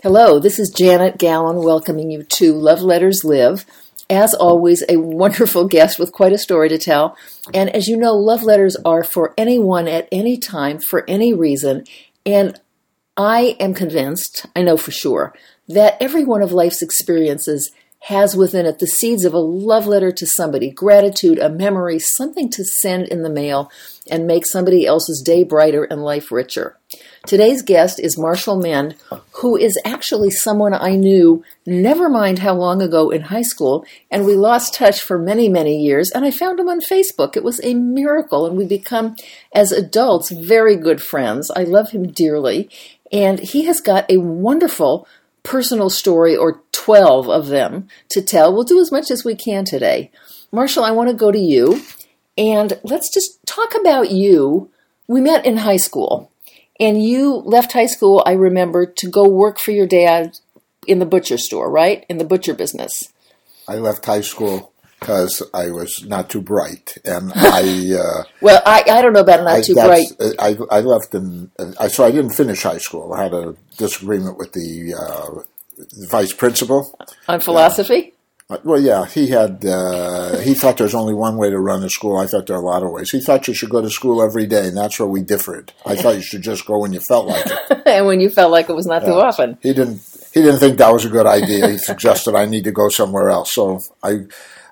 Hello, this is Janet Gallen welcoming you to Love Letters Live. As always, a wonderful guest with quite a story to tell. And as you know, love letters are for anyone at any time, for any reason. And I am convinced, I know for sure, that every one of life's experiences has within it the seeds of a love letter to somebody, gratitude, a memory, something to send in the mail and make somebody else's day brighter and life richer. Today's guest is Marshall Mend, who is actually someone I knew, never mind how long ago in high school, and we lost touch for many, many years, and I found him on Facebook. It was a miracle, and we become, as adults, very good friends. I love him dearly, and he has got a wonderful personal story, or 12 of them, to tell. We'll do as much as we can today. Marshall, I want to go to you, and let's just talk about you. We met in high school. And you left high school, I remember, to go work for your dad in the butcher store, right? In the butcher business. I left high school because I was not too bright. And I... well, I don't know about not too bright. I left so I didn't finish high school. I had a disagreement with the vice principal. On philosophy? Well, yeah, he thought there was only one way to run a school. I thought there were a lot of ways. He thought you should go to school every day, and that's where we differed. I thought you should just go when you felt like it. And when you felt like it was not too often. He didn't think that was a good idea. He suggested I need to go somewhere else. So I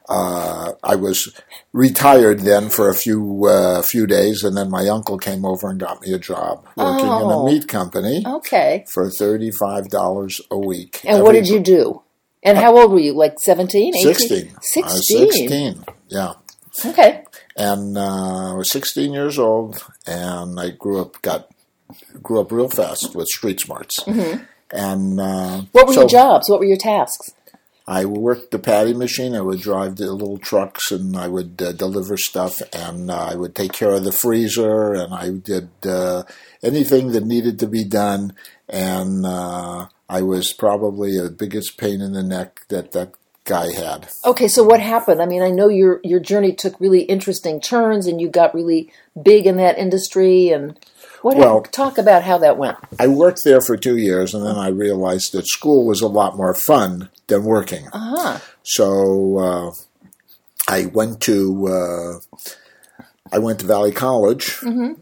was retired then for a few days, and then my uncle came over and got me a job working in a meat company. Okay. For $35 a week. And what did you do? And how old were you? Like 17, 18? 16. 16? I was 16, yeah. Okay. And I was 16 years old, and I grew up real fast with street smarts. Mm-hmm. And what were your jobs? What were your tasks? I worked the patty machine. I would drive the little trucks, and I would deliver stuff, and I would take care of the freezer, and I did anything that needed to be done, and I was probably the biggest pain in the neck that guy had. Okay, so what happened? I mean, I know your journey took really interesting turns, and you got really big in that industry, and talk about how that went. I worked there for 2 years, and then I realized that school was a lot more fun than working. Uh-huh. So I went to Valley College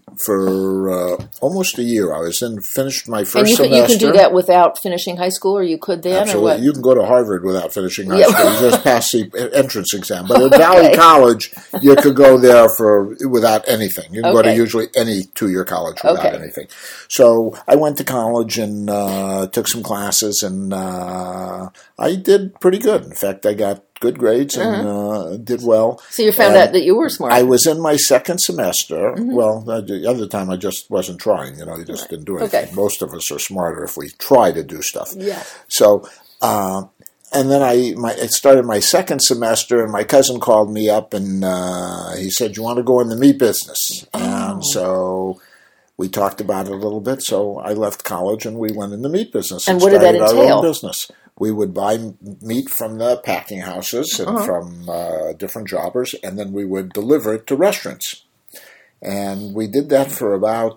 for almost a year. I finished my first semester. You can do that without finishing high school, or you could then? Absolutely. Or what? You can go to Harvard without finishing high school. You just pass the entrance exam. But at Valley College, you could go there without anything. You can go to usually any two-year college without anything. So I went to college and took some classes, and I did pretty good. In fact, I got good grades and did well. So you found out that you were smart. I was in my second semester. Mm-hmm. Well, the other time I just wasn't trying. You just didn't do anything. Okay. Most of us are smarter if we try to do stuff. Yeah. So, and then I started my second semester, and my cousin called me up, and he said, "You want to go in the meat business?" And so we talked about it a little bit. So I left college, and we went in the meat business. And what did that entail? Our own business. We would buy meat from the packing houses and from different jobbers, and then we would deliver it to restaurants. And we did that for about,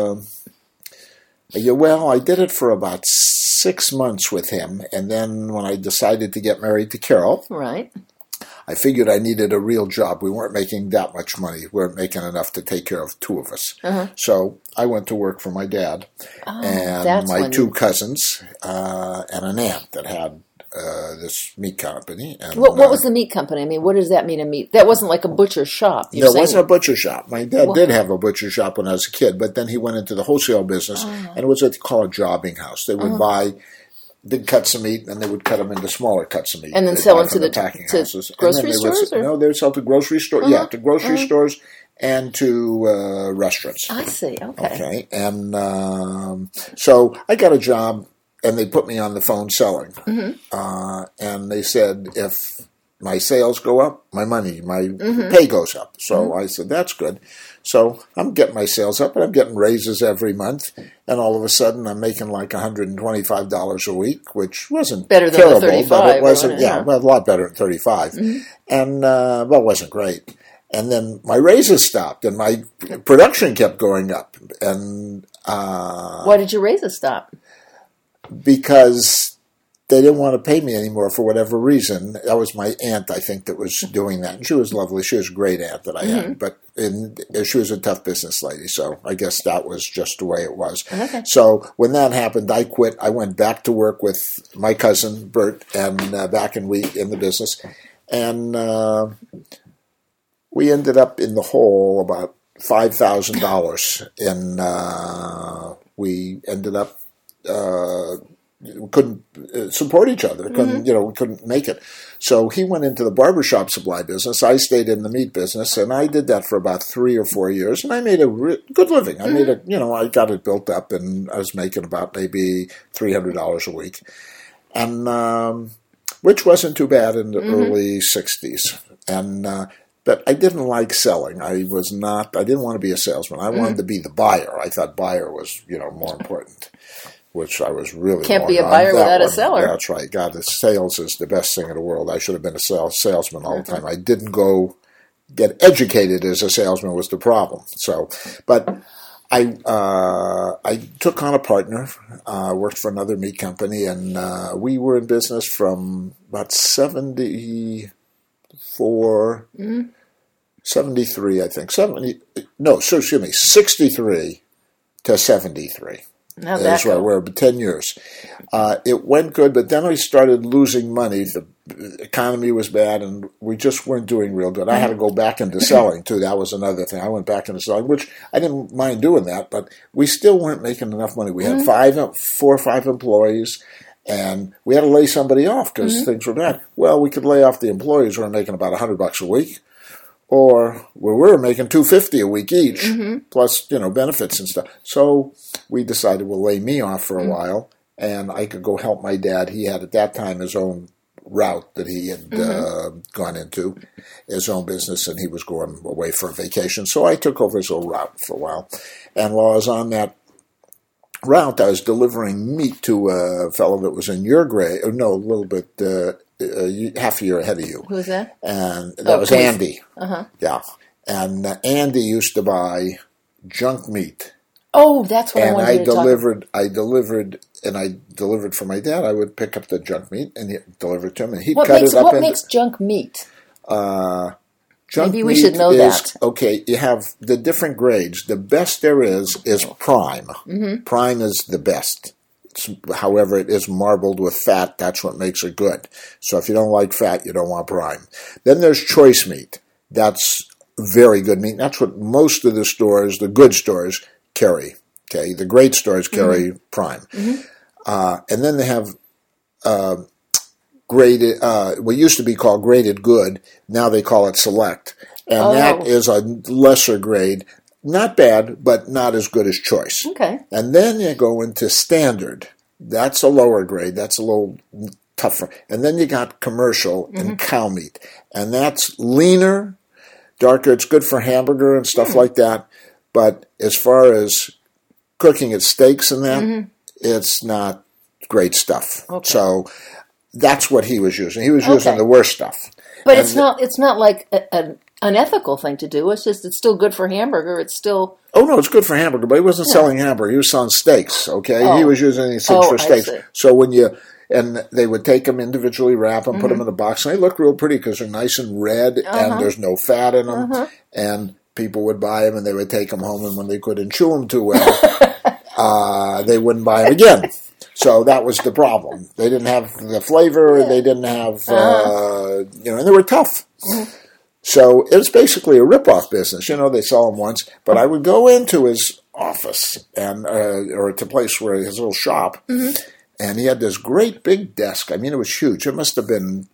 I did it for about 6 months with him. And then when I decided to get married to Carol, right, I figured I needed a real job. We weren't making that much money. We weren't making enough to take care of two of us. So I went to work for my dad and my two cousins and an aunt that had this meat company. And what was the meat company? I mean, what does that mean, a meat? That wasn't like a butcher shop. No, it wasn't a butcher shop. My dad did have a butcher shop when I was a kid, but then he went into the wholesale business, and it was what they call a jobbing house. They would buy big cuts of meat, and they would cut them into smaller cuts of meat. And then sell them to the packing houses. Grocery stores? No, they would sell to grocery stores. Yeah, to grocery stores and to restaurants. I see, Okay, and so I got a job, and they put me on the phone selling. And they said, if my sales go up, my pay goes up. So I said, that's good. So I'm getting my sales up, and I'm getting raises every month. And all of a sudden, I'm making like $125 a week, which wasn't better than terrible, the 35, but it wasn't. A lot better than 35. And it wasn't great. And then my raises stopped, and my production kept going up. And why did your raises stop? because they didn't want to pay me anymore for whatever reason. That was my aunt, I think, that was doing that. And she was lovely. She was a great aunt that I had. But she was a tough business lady. So I guess that was just the way it was. Okay. So when that happened, I quit. I went back to work with my cousin, Bert, and back in the business. And we ended up in the hole about $5,000. And we ended up... we couldn't support each other. We couldn't make it. So he went into the barbershop supply business. I stayed in the meat business, and I did that for about 3 or 4 years, and I made a good living. I made I got it built up, and I was making about maybe $300 a week, and which wasn't too bad in the early 60s. And but I didn't like selling. I didn't want to be a salesman. I wanted to be the buyer. I thought buyer was, more important, which I was really can't be a buyer without a seller. That's right. God, sales is the best thing in the world. I should have been a salesman all the time. I didn't go get educated as a salesman was the problem. So, but I took on a partner, worked for another meat company, and we were in business from about 73, I think. 63 to 73. That's right. We're 10 years. It went good, but then I started losing money. The economy was bad, and we just weren't doing real good. I had to go back into selling, too. That was another thing. I went back into selling, which I didn't mind doing that, but we still weren't making enough money. We had 4 or 5 employees, and we had to lay somebody off because things were bad. Well, we could lay off the employees who were making about $100 a week. Or we were making $250 a week each, plus benefits and stuff. So we decided we'll lay me off for a while, and I could go help my dad. He had at that time his own route that he had gone into, his own business, and he was going away for a vacation. So I took over his old route for a while, and while I was on that route, I was delivering meat to a fellow that was in your grade. No, a little bit. Half a year ahead of you. Who was that? And that was Andy. Yeah. And Andy used to buy junk meat. Oh, that's what I wanted to talk about. I delivered for my dad. I would pick up the junk meat and deliver it to him, and he'd What makes junk meat? Junk Maybe we should know that. Okay, you have the different grades. The best there is prime. Prime is the best. However, it is marbled with fat. That's what makes it good. So if you don't like fat, you don't want prime. Then there's choice meat. That's very good meat. That's what most of the stores, the good stores, carry. Okay, the great stores carry prime. And then they have graded, what used to be called graded good. Now they call it select. And that is a lesser grade. Not bad, but not as good as choice. Okay. And then you go into standard. That's a lower grade. That's a little tougher. And then you got commercial and cow meat. And that's leaner, darker. It's good for hamburger and stuff like that. But as far as cooking at steaks and that, it's not great stuff. Okay. So that's what he was using. He was using the worst stuff. But it's not like an unethical thing to do. It's just it's still good for hamburger. It's still... Oh, no, it's good for hamburger, but he wasn't selling hamburger. He was selling steaks, okay? He was using these things for steaks. So when you... And they would take them individually, wrap them, put them in a box, and they look real pretty because they're nice and red, and there's no fat in them. And people would buy them, and they would take them home, and when they couldn't chew them too well, they wouldn't buy them again. So that was the problem. They didn't have the flavor. They didn't have, and they were tough. So it was basically a rip-off business. They sell them once. But I would go into his office and or to place where his little shop, and he had this great big desk. I mean, it was huge. It must have been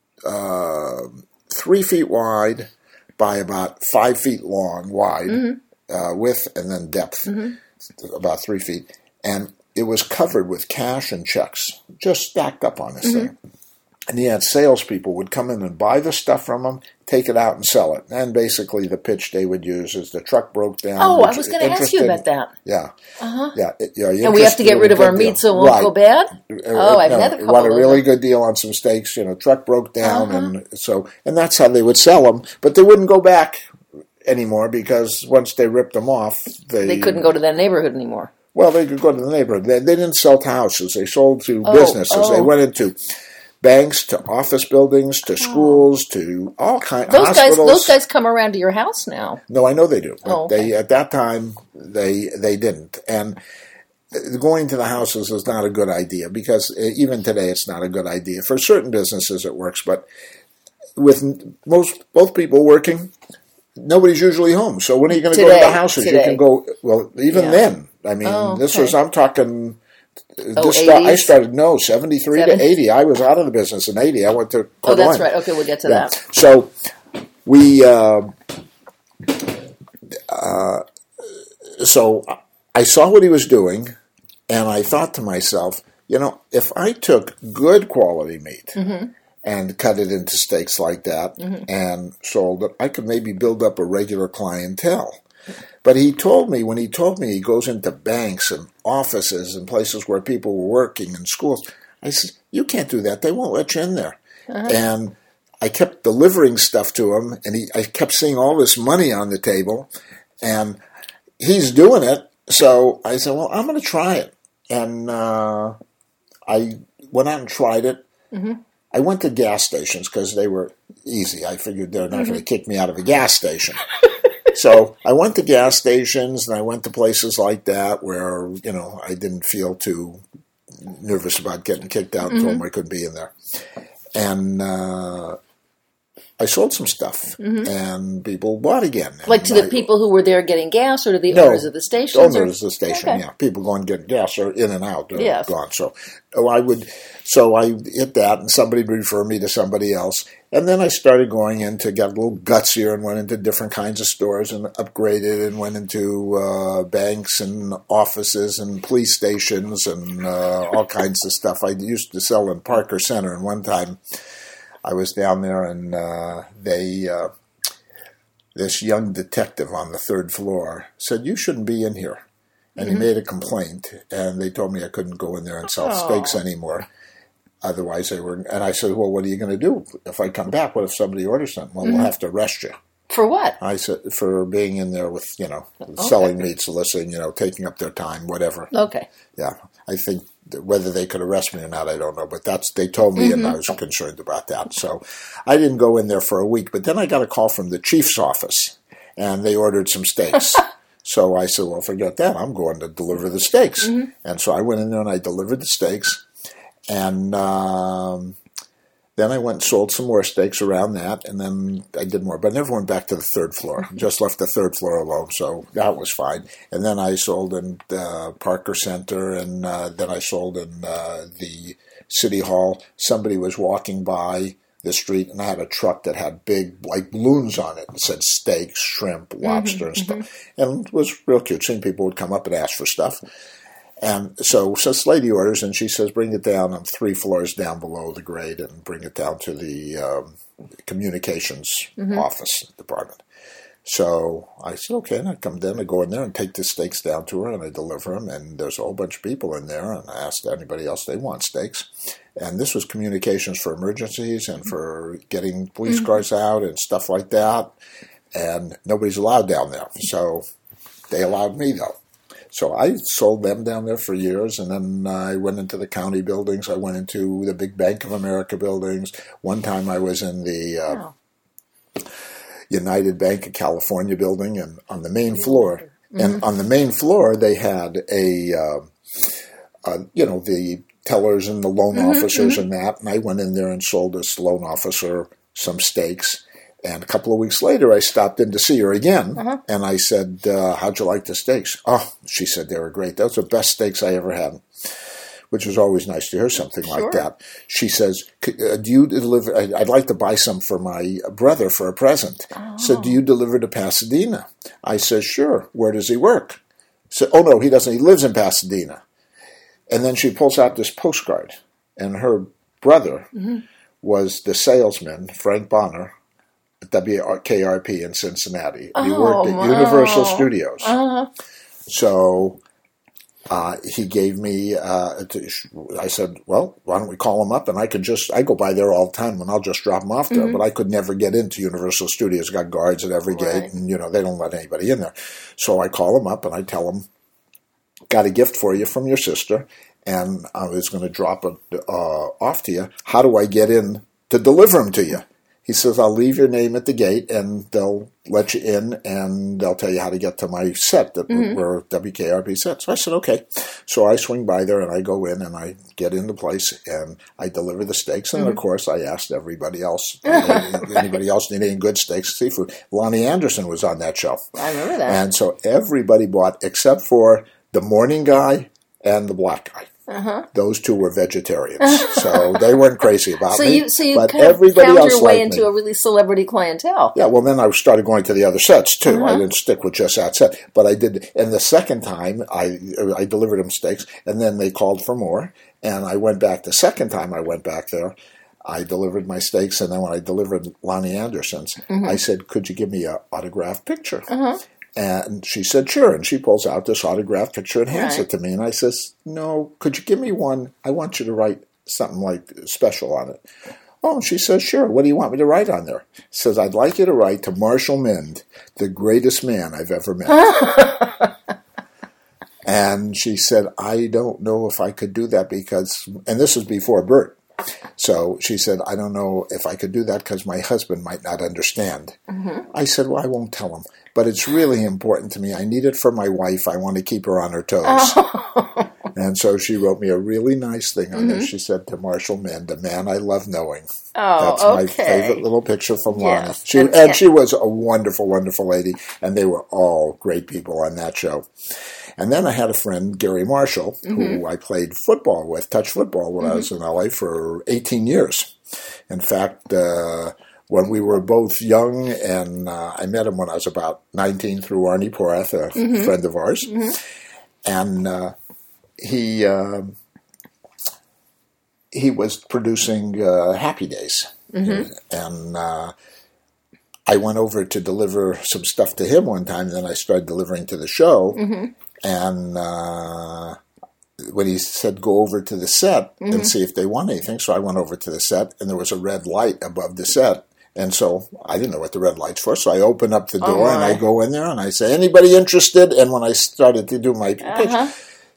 3 feet wide by about 5 feet long, wide, width and then depth, about 3 feet. And it was covered with cash and checks, just stacked up on this thing. And he had salespeople would come in and buy the stuff from him, take it out and sell it. And basically the pitch they would use is the truck broke down. Oh, I was going to ask you about that. Yeah. Yeah. And we have to get rid of our meat so it won't go bad? I've had a couple want a really good deal on some steaks. Truck broke down. And that's how they would sell them. But they wouldn't go back anymore because once they ripped them off, they couldn't go to that neighborhood anymore. Well, they could go to the neighborhood. They didn't sell to houses. They sold to businesses. They went into banks, to office buildings, to schools, to all kinds of hospitals. Those guys come around to your house now. No, I know they do. But okay. at that time, they didn't. And going to the houses is not a good idea because even today it's not a good idea. For certain businesses it works, but with both people working, nobody's usually home. So when are you going to go to the houses? You can go, well, even then. I mean, I'm talking, I started, 73 to 80. I was out of the business in 80. I went to Coeur d'Alene. That's right. Okay, we'll get to that. So so I saw what he was doing, and I thought to myself, if I took good quality meat and cut it into steaks like that and sold it, I could maybe build up a regular clientele. But when he told me he goes into banks and offices and places where people were working and schools, I said, you can't do that. They won't let you in there. And I kept delivering stuff to him, and I kept seeing all this money on the table, and he's doing it. So I said, well, I'm going to try it. And I went out and tried it. I went to gas stations because they were easy. I figured they're not going to kick me out of a gas station. So I went to gas stations, and I went to places like that where, I didn't feel too nervous about getting kicked out and told them I couldn't be in there. And I sold some stuff, and people bought again. Like to the people who were there getting gas, or to the owners of the station? Owners of the station, yeah. People going to get gas are in and out. They're gone. So I hit that, and somebody would refer me to somebody else. And then I started going into, got a little gutsier and went into different kinds of stores and upgraded and went into banks and offices and police stations and all kinds of stuff. I used to sell in Parker Center, and one time I was down there, and this young detective on the third floor said, "You shouldn't be in here." And he made a complaint, and they told me I couldn't go in there and sell steaks anymore. Otherwise, they were. And I said, "Well, what are you going to do if I come back? What if somebody orders something?" "Well, we'll have to arrest you." For what? I said, for being in there with, selling meat, soliciting, taking up their time, whatever. Okay. Yeah. I think whether they could arrest me or not, I don't know. But they told me, and I was concerned about that. So I didn't go in there for a week. But then I got a call from the chief's office, and they ordered some steaks. So I said, well, forget that. I'm going to deliver the steaks. And so I went in there, and I delivered the steaks. And then I went and sold some more steaks around that, and then I did more. But I never went back to the third floor. Just left the third floor alone, so that was fine. And then I sold in Parker Center, and then I sold in the City Hall. Somebody was walking by the street, and I had a truck that had big, like, balloons on it. It said steak, shrimp, lobster, and stuff. And it was real cute. Seeing people would come up and ask for stuff. And so this lady orders, and she says, bring it down. I'm 3 floors down below the grade, and bring it down to the communications office department. So I said, okay. And I come down, I go in there and take the steaks down to her, and I deliver them. And there's a whole bunch of people in there, and I asked anybody else they want steaks. And this was communications for emergencies and for getting police cars out and stuff like that. And nobody's allowed down there. So they allowed me, though. So I sold them down there for years, and then I went into the county buildings. I went into the big Bank of America buildings. One time I was in the United Bank of California building, and on the main floor. And on the main floor, they had the tellers and the loan officers and that. And I went in there and sold this loan officer some steaks. And a couple of weeks later, I stopped in to see her again, and I said, how'd you like the steaks? Oh, she said, they were great. Those are the best steaks I ever had, which was always nice to hear something like that. She says, do you deliver? I'd like to buy some for my brother for a present. So do you deliver to Pasadena? I said, sure. Where does he work? So, oh, no, he doesn't. He lives in Pasadena. And then she pulls out this postcard, and her brother was the salesman, Frank Bonner, WKRP in Cincinnati. He worked at Universal Studios. So he gave me, I said, well, why don't we call him up? And I go by there all the time, and I'll just drop him off there. But I could never get into Universal Studios. Got guards at every gate, and they don't let anybody in there. So I call him up, and I tell him got a gift for you from your sister, and I was going to drop it off to you. How do I get in to deliver them to you? He says, I'll leave your name at the gate, and they'll let you in, and they'll tell you how to get to my set, that were WKRP sets. So I said, okay. So I swing by there, and I go in, and I get into place, and I deliver the steaks. And, of course, I asked everybody else, anybody else need any good steaks, seafood. Lonnie Anderson was on that show. I remember that. And so everybody bought, except for the morning guy and the black guy. Those two were vegetarians, so they weren't crazy about me. So you but kind of everybody found else your way liked into me. a really celebrity clientele. Yeah, well, then I started going to the other sets, too. I didn't stick with just that set. But I did, and the second time, I delivered them steaks, and then they called for more, and I went back. The second time I went back there, I delivered my steaks, and then when I delivered Lonnie Anderson's, I said, could you give me an autographed picture? And she said, sure. And she pulls out this autographed picture and hands it to me. And I says, no, could you give me one? I want you to write something like special on it. Oh, and she says, sure. What do you want me to write on there? Says, I'd like you to write to Marshall Mind, the greatest man I've ever met. And she said, I don't know if I could do that because, and this was before Bert. So she said, I don't know if I could do that because my husband might not understand. I said, well, I won't tell him. But it's really important to me. I need it for my wife. I want to keep her on her toes. And so she wrote me a really nice thing on there. She said, to Marshall Mind, a man I love knowing. That's my favorite little picture from Lonnie. Yes. She was a wonderful, wonderful lady. And they were all great people on that show. And then I had a friend, Gary Marshall, who I played football with, touch football, when I was in LA for 18 years. In fact, when we were both young, and I met him when I was about 19 through Arnie Porath, a friend of ours. And he was producing Happy Days. And I went over to deliver some stuff to him one time, and then I started delivering to the show. And when he said, go over to the set and see if they want anything. So I went over to the set, and there was a red light above the set. And so I didn't know what the red light's for. So I open up the door, and I go in there, and I say, anybody interested? And when I started to do my pitch,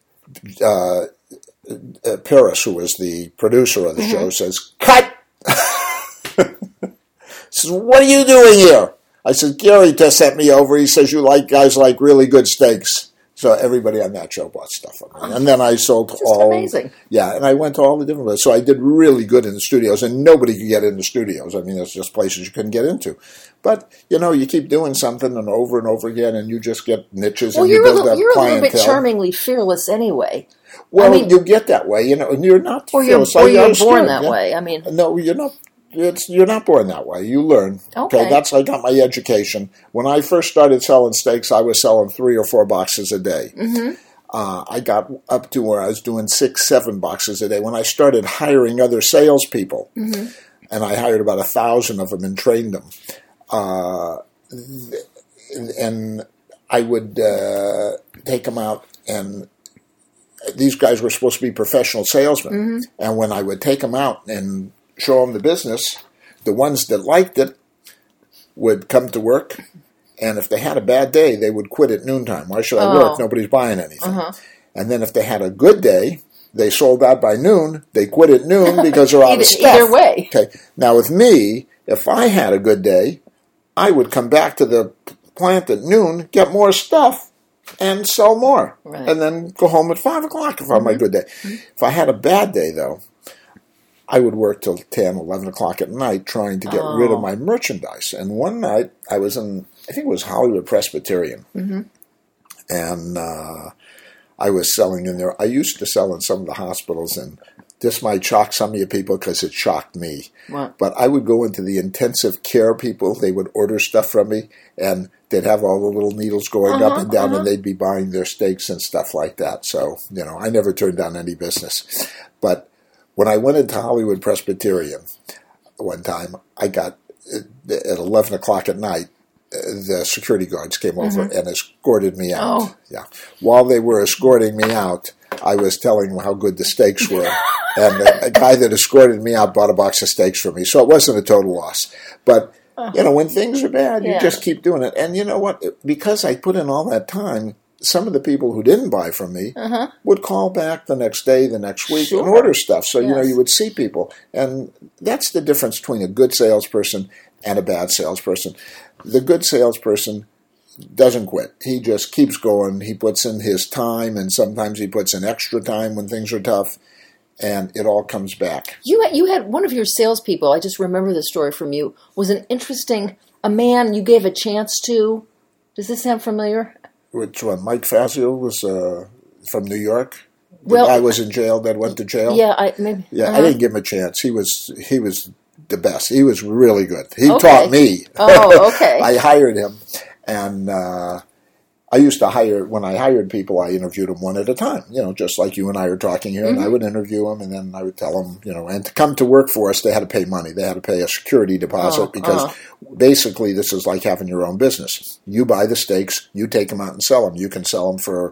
Paris, who was the producer of the show, says, cut! Says, what are you doing here? I said, Gary just sent me over. He says, you like guys like really good steaks. So everybody on that show bought stuff from me. And then I sold amazing. Yeah, and I went to all the different places. So I did really good in the studios, and nobody could get into studios. I mean, it's just places you couldn't get into. But, you keep doing something and over again, and you just get niches, and you build up clientele. You're a little bit charmingly fearless anyway. Well, you get that way, and you're not fearless. Or you're born that way. I mean, no, you're not. You're not born that way. You learn. Okay, that's how I got my education. When I first started selling steaks, I was selling 3 or 4 boxes a day. I got up to where I was doing 6, 7 boxes a day when I started hiring other salespeople, and I hired about 1,000 of them and trained them. And I would take them out, and these guys were supposed to be professional salesmen. And when I would take them out and show them the business, the ones that liked it would come to work, and if they had a bad day, they would quit at noontime. Why should I work? Nobody's buying anything. And then if they had a good day, they sold out by noon, they quit at noon because they're out of stuff. Either way. Okay. Now with me, if I had a good day, I would come back to the plant at noon, get more stuff, and sell more. And then go home at 5 o'clock if I had my good day. If I had a bad day, though, I would work till 10, 11 o'clock at night trying to get rid of my merchandise. And one night, I was in, I think it was Hollywood Presbyterian. And I was selling in there. I used to sell in some of the hospitals, and this might shock some of you people because it shocked me. What? But I would go into the intensive care people. They would order stuff from me, and they'd have all the little needles going up and down, and they'd be buying their steaks and stuff like that. So, I never turned down any business. But when I went into Hollywood Presbyterian one time, I got, at 11 o'clock at night, the security guards came over and escorted me out. While they were escorting me out, I was telling them how good the steaks were. And the guy that escorted me out bought a box of steaks for me. So it wasn't a total loss. But, when things are bad, you just keep doing it. And you know what? Because I put in all that time, some of the people who didn't buy from me would call back the next day, the next week, Sure. and order stuff. So, Yes. you would see people. And that's the difference between a good salesperson and a bad salesperson. The good salesperson doesn't quit. He just keeps going. He puts in his time, and sometimes he puts in extra time when things are tough, and it all comes back. You had one of your salespeople, I just remember the story from you, was a man you gave a chance to. Does this sound familiar? Which one? Mike Fazio was from New York. Well, I was in jail. That went to jail. Yeah, I didn't give him a chance. He was the best. He was really good. He Okay. taught me. Oh, okay. I hired him, and I used to when I hired people, I interviewed them one at a time. Just like you and I are talking here, and I would interview them, and then I would tell them, and to come to work for us, they had to pay money. They had to pay a security deposit because basically this is like having your own business. You buy the steaks, you take them out and sell them. You can sell them for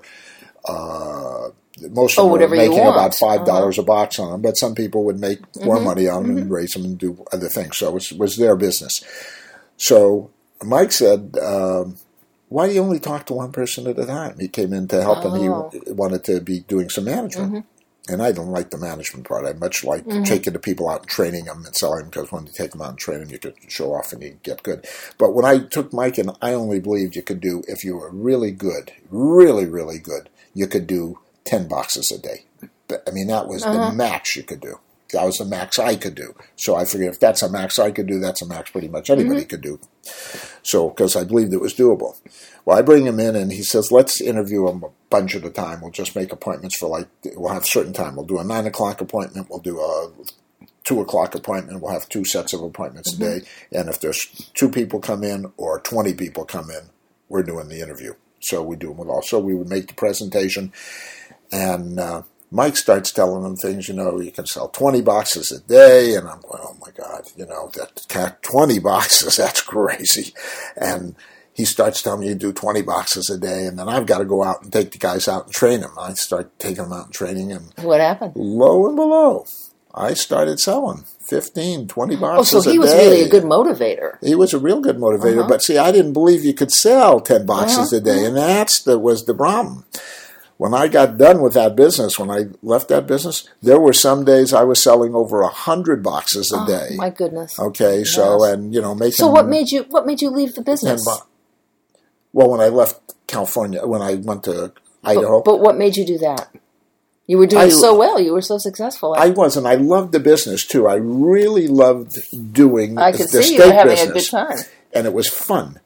most of them were making about $5 a box on them, but some people would make more money on them and raise them and do other things. So it was their business. So Mike said, why do you only talk to one person at a time? He came in to help and he wanted to be doing some management. And I don't like the management part. I much like taking the people out and training them and selling them, because when you take them out and train them, you could show off and you get good. But when I took Mike in, I only believed you could do, if you were really good, really, really good, you could do 10 boxes a day. I mean, that was the max you could do. That was the max I could do. So I figured if that's a max I could do, that's a max pretty much anybody could do. So, because I believed it was doable. Well, I bring him in and he says, let's interview him a bunch at a time. We'll just make appointments we'll have a certain time. We'll do a 9 o'clock appointment. We'll do a 2 o'clock appointment. We'll have 2 sets of appointments a day. And if there's 2 people come in or 20 people come in, we're doing the interview. So we do them with all. So we would make the presentation. And Mike starts telling them things, you can sell 20 boxes a day. And I'm going, oh my God, that 20 boxes, that's crazy. And he starts telling me you do 20 boxes a day. And then I've got to go out and take the guys out and train them. I start taking them out and training them. What happened? Lo and below, I started selling 15, 20 boxes a day. Oh, so he was really a good motivator. He was a real good motivator. But see, I didn't believe you could sell 10 boxes a day. And was the problem. When I got done with that business, when I left that business, there were some days I was selling over 100 boxes a day. Oh, my goodness. Okay, yes. so, and, making... So what made you leave the business? Well, when I left California, when I went to Idaho... But what made you do that? You were doing so well. You were so successful. I was, and I loved the business, too. I really loved doing I could the see steak you were having business. a good time. And it was fun.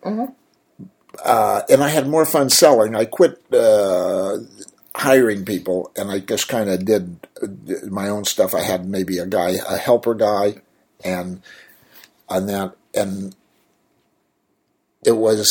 And I had more fun selling. I quit hiring people, and I just kind of did my own stuff. I had maybe a helper guy, and on that, and it was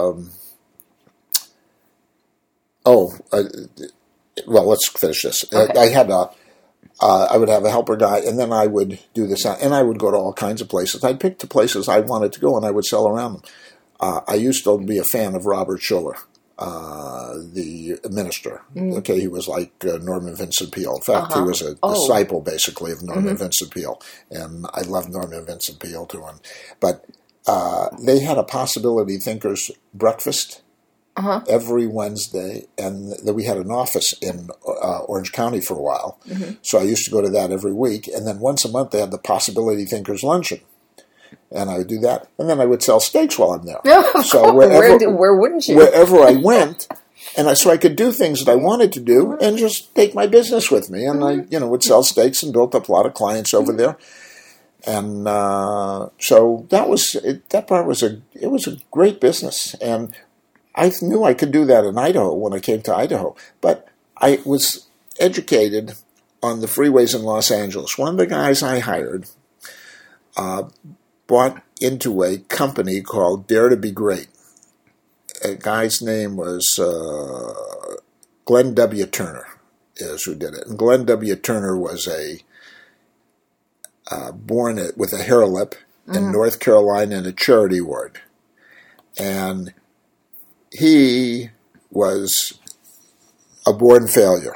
well, let's finish this. Okay. I had I would have a helper guy, and then I would do this, and I would go to all kinds of places. I'd pick the places I wanted to go, and I would sell around them. I used to be a fan of Robert Schuller, the minister. Okay, he was like Norman Vincent Peale. In fact, he was a disciple, basically, of Norman Vincent Peale, and I loved Norman Vincent Peale too. But they had a Possibility Thinkers breakfast every Wednesday, and we had an office in Orange County for a while. So I used to go to that every week, and then once a month they had the Possibility Thinkers luncheon. And I would do that, and then I would sell steaks while I'm there. So where wouldn't you? Wherever I went, so I could do things that I wanted to do, and just take my business with me. And I, would sell steaks and built up a lot of clients over there. And so that part was a great business, and I knew I could do that in Idaho when I came to Idaho. But I was educated on the freeways in Los Angeles. One of the guys I hired bought into a company called Dare to Be Great. A guy's name was Glenn W. Turner, is who did it. And Glenn W. Turner was born with a hair lip in North Carolina in a charity ward. And he was a born failure.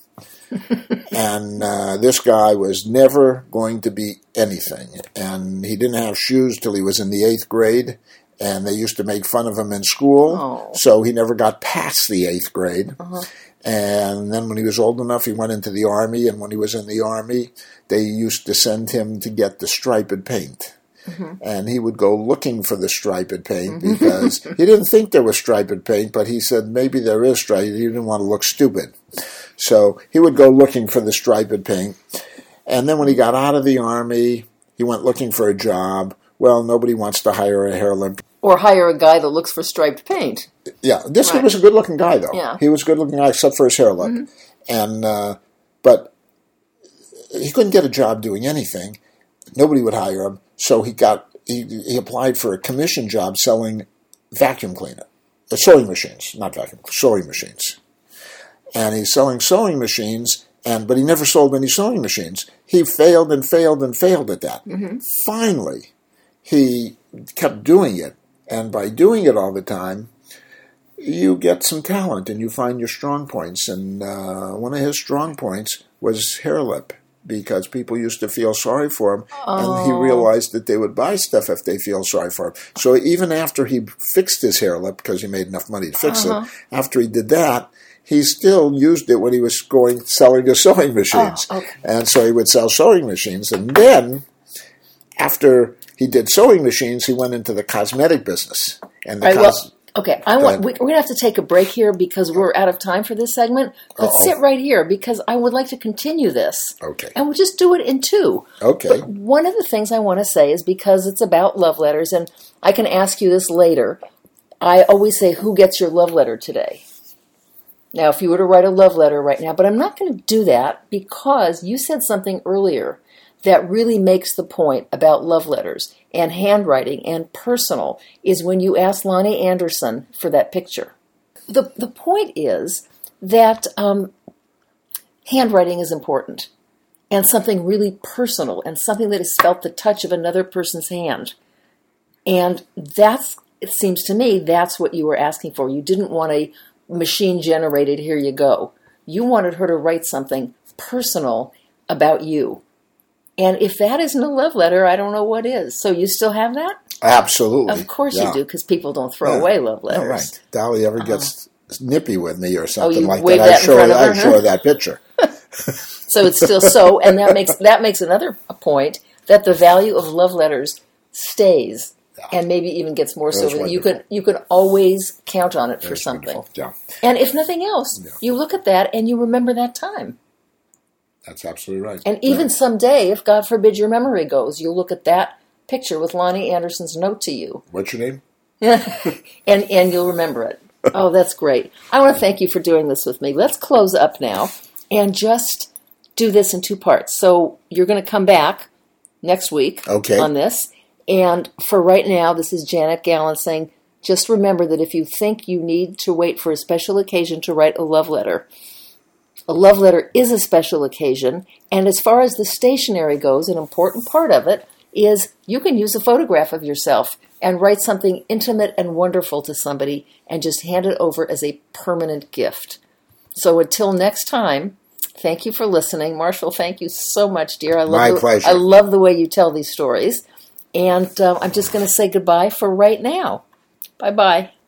And this guy was never going to be anything. And he didn't have shoes till he was in the 8th grade. and they used to make fun of him in school, so he never got past the 8th grade. And then when he was old enough, he went into the Army, and when he was in the Army, they used to send him to get the striped paint. And he would go looking for the striped paint because he didn't think there was striped paint, but he said maybe there is striped. He didn't want to look stupid. So he would go looking for the striped paint. And then when he got out of the Army, he went looking for a job. Well, nobody wants to hire a hair limp. Or hire a guy that looks for striped paint. Yeah, this guy was a good-looking guy, though. Yeah. He was a good-looking guy except for his hair lip. And but he couldn't get a job doing anything. Nobody would hire him. So he applied for a commission job selling vacuum cleaner. Sewing machines, not vacuum, sewing machines. And he's selling sewing machines, but he never sold any sewing machines. He failed and failed and failed at that. Finally, he kept doing it. And by doing it all the time, you get some talent and you find your strong points. And one of his strong points was hair lip, because people used to feel sorry for him, and he realized that they would buy stuff if they feel sorry for him. So even after he fixed his hair lip, because he made enough money to fix it, after he did that, he still used it when he was selling his sewing machines. And so he would sell sewing machines. And then, after he did sewing machines, he went into the cosmetic business. And Okay, we're going to have to take a break here because we're out of time for this segment. But sit right here because I would like to continue this. Okay. And we'll just do it in 2. Okay. But one of the things I want to say is because it's about love letters, and I can ask you this later, I always say, who gets your love letter today? Now, if you were to write a love letter right now, but I'm not going to do that because you said something earlier that really makes the point about love letters and handwriting and personal is when you asked Lonnie Anderson for that picture. The point is that handwriting is important and something really personal and something that has felt the touch of another person's hand. And it seems to me, that's what you were asking for. You didn't want a machine-generated, here you go. You wanted her to write something personal about you. And if that isn't a love letter, I don't know what is. So you still have that? Absolutely. Of course you do, because people don't throw away love letters. Right. Dolly ever gets nippy with me or something like that, I show her that picture. So it's still so, and that makes another point, that the value of love letters stays, and maybe even gets more so. You could always count on it for something. Wonderful. Yeah. And if nothing else, you look at that and you remember that time. That's absolutely right. And even someday, if God forbid your memory goes, you'll look at that picture with Lonnie Anderson's note to you. What's your name? and you'll remember it. Oh, that's great. I want to thank you for doing this with me. Let's close up now and just do this in 2 parts. So you're going to come back next week on this. And for right now, this is Janet Gallen saying, just remember that if you think you need to wait for a special occasion to write a love letter is a special occasion, and as far as the stationery goes, an important part of it is you can use a photograph of yourself and write something intimate and wonderful to somebody and just hand it over as a permanent gift. So until next time, thank you for listening. Marshall, thank you so much, dear. My pleasure. I love the way you tell these stories. And I'm just going to say goodbye for right now. Bye-bye.